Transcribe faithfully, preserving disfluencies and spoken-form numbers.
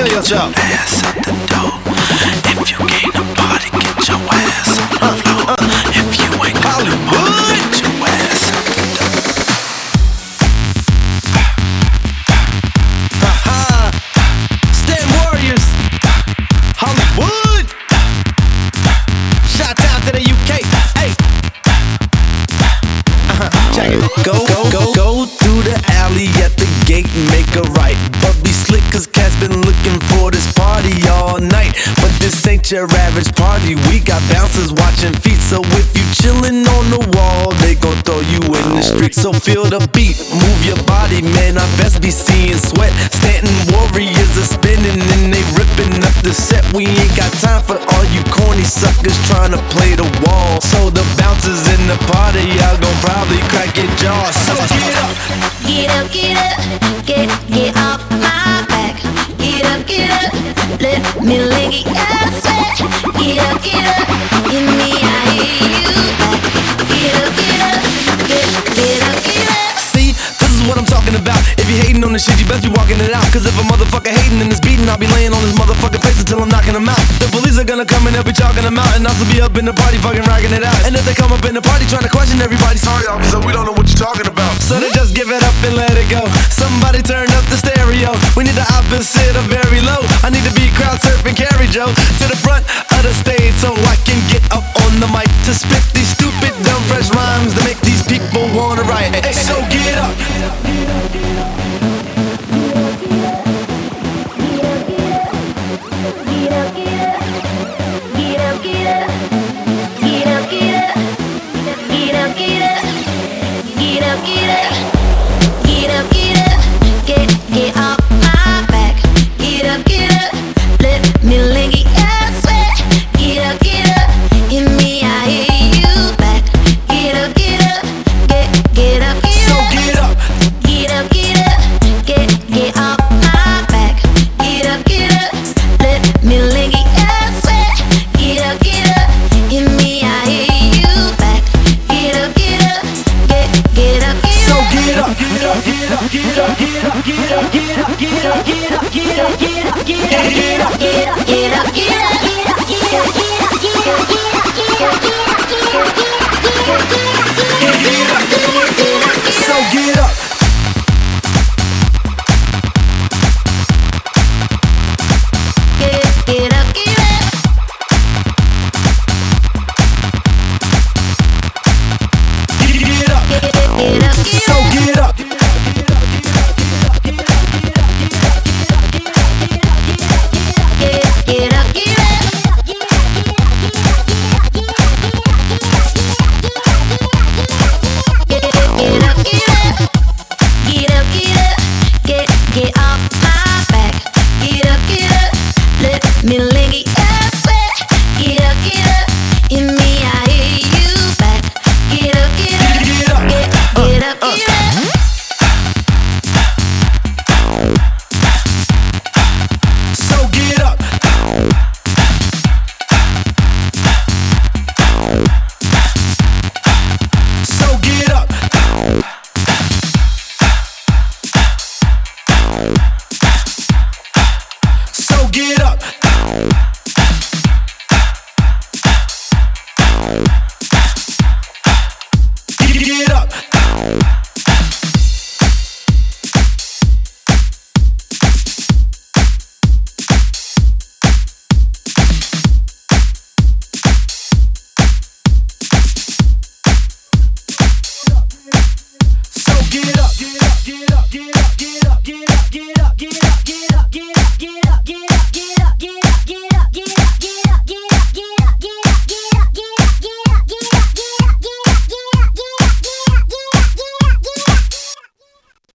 feel yourself. Ass at the door. If you came to party, get your ass on the floor. If you ain't got to party, get your ass at the door. Haha. Stand Warriors. Hollywood. Shout out to the U K. Hey. Uh-huh. Check it. Go, go, go, go through the alley at the gate and make a right. But be slick, cause cats been looking for this party all night. But this ain't your average party. We got bouncers watching feet. So if you chillin' on the wall, they gon' throw you in the street. So feel the beat, move your body, man. I best be seeing sweat. Stanton Warriors are spinning and they ripping up the set. We ain't got time for all you corny suckers trying to play the wall. So the bouncers in the party, y'all gon' probably crack your jaw. So get up, get up, get up, get get off my back. Get up, get up, let me lick your sweat. Get up, get up, give me I hear you back. Get up, get up, get get up, get up. See, this is what I'm talking about. If you hating on this shit, you best be walking it out. Cause if a motherfucker hating in this beating, I'll be laying on his motherfucking face until I'm knocking him out. The police are gonna come and they'll be chalking him out. And I'll be up in the party fucking rocking it out. And if they come up in the party trying to question everybody, sorry officer, we don't know what you're talking about. So they just give it up and let it go. Somebody turn up the stereo. We need the opposite of very low. I need to be crowd surfing, carry Joe to the front of the stage so I can get up on the mic to spit these stupid dumb fresh rhymes to make these people wanna write. Hey, so get up. Get off my back. Get up, get up, let me lick your sweat. Get up, get up, give me I hear you back. Get up, get up, get get up, get So up. get up. Get up, get up, get get off my back. Get up, get up, let me lick your sweat. Get up, get up, give me I hear you back. Get up, get up, get get up, get So up. get up. Get up. Get up. Get up. Get up. Get up. Get up. Get up. Get up. Get up. Get up. Get up. Get up. Get up, get up, get up, get up, get up, get up, get up, get up, get up, get up. So get up. Get get up, get up. Get up. Get get up, get So up. get up. Get get up, get up. Get get up, get up. Get up, get up. Get get off my back. Get up, get up. Let me lick your sweat. Get up, get up. Give me I hear you back. Get up, get up. Get up. Get get up, get up. So get up. So get up. So get up. Get up. So get up. Get up. Get up. Get up. Get up.